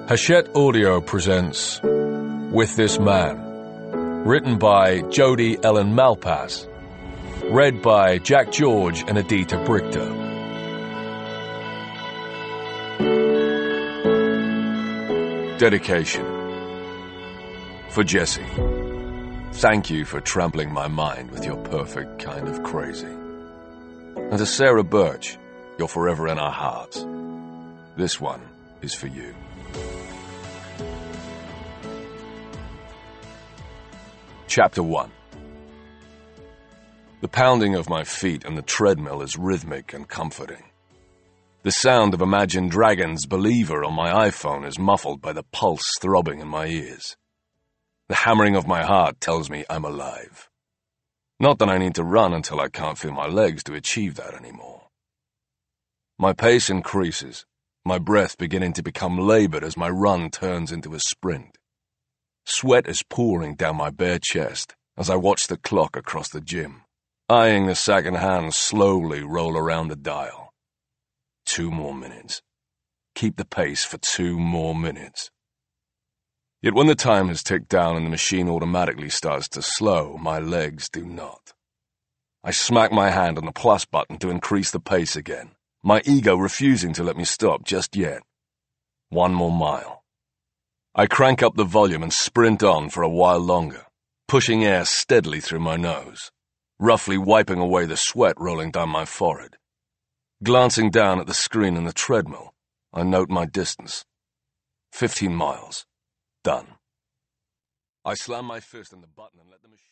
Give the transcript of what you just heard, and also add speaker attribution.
Speaker 1: Hachette Audio presents With This Man, written by Jody Ellen Malpass, read by Jack George and Adita Brichter. Dedication. For Jesse. Thank you for trampling my mind with your perfect kind of crazy. And to Sarah Birch, you're forever in our hearts. This one is for you. Chapter 1. The pounding of my feet on the treadmill is rhythmic and comforting. The sound of Imagine Dragons' Believer on my iPhone is muffled by the pulse throbbing in my ears. The hammering of my heart tells me I'm alive. Not that I need to run until I can't feel my legs to achieve that anymore. My pace increases, my breath beginning to become labored as my run turns into a sprint. Sweat is pouring down my bare chest as I watch the clock across the gym, eyeing the second hand slowly roll around the dial. 2 more minutes. Keep the pace for 2 more minutes. Yet when the time has ticked down and the machine automatically starts to slow, my legs do not. I smack my hand on the plus button to increase the pace again, my ego refusing to let me stop just yet. 1 more mile. I crank up the volume and sprint on for a while longer, pushing air steadily through my nose, roughly wiping away the sweat rolling down my forehead. Glancing down at the screen on the treadmill, I note my distance. 15 miles. Done. I slam my fist on the button and let the machine